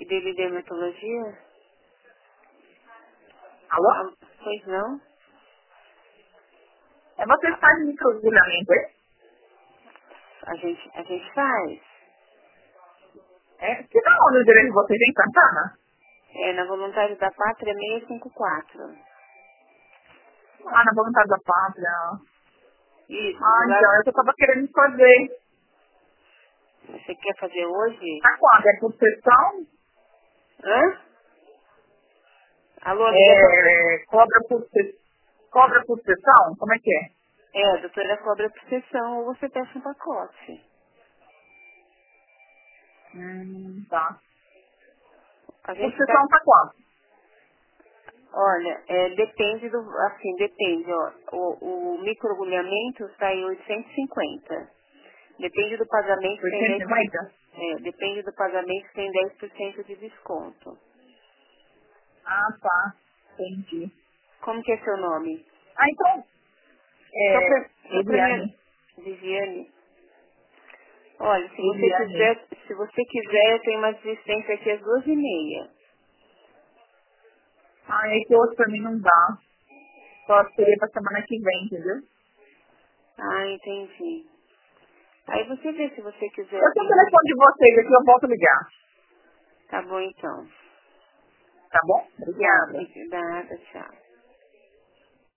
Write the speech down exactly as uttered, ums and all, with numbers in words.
E dele dermatologia? Alô? Ah, pois não? É você que faz microagulhamento, é? A gente, a gente faz. É? Que da onde o direito de vocês é em Santana? É na Voluntários da Pátria seiscentos e cinquenta e quatro. Ah, na vontade da pátria. Isso, Ah, do lado. então, é que eu tava querendo fazer. Você quer fazer hoje? Tá quanto? É por sessão? Hã? Alô, amiga? É, cobra por sessão? Cobra por sessão? Como é que é? É, a doutora cobra por sessão ou você peça um pacote. Hum, tá. A Por gente tá. sessão tá quanto? Olha, é, depende do. Assim, depende, ó. O, o microagulhamento sai oitocentos e cinquenta. Depende do pagamento, tem oitocentos dez e por cento. cinquenta? É, depende do pagamento, tem dez por cento de desconto. Ah, tá. Entendi. Como que é seu nome? Ah, então, Só é, pra, só pra minha. Eliane. Viviane. Olha, se você Eliane. quiser, se você quiser, eu tenho uma assistência aqui às duas e meia. Ah, é que hoje pra mim não dá. Só seria pra semana que vem, entendeu? Ah, entendi. Aí você vê se você quiser. Eu tenho o telefone de vocês aqui, eu volto a ligar. Tá bom então. Tá bom? Tá, Obrigada. nada, tchau.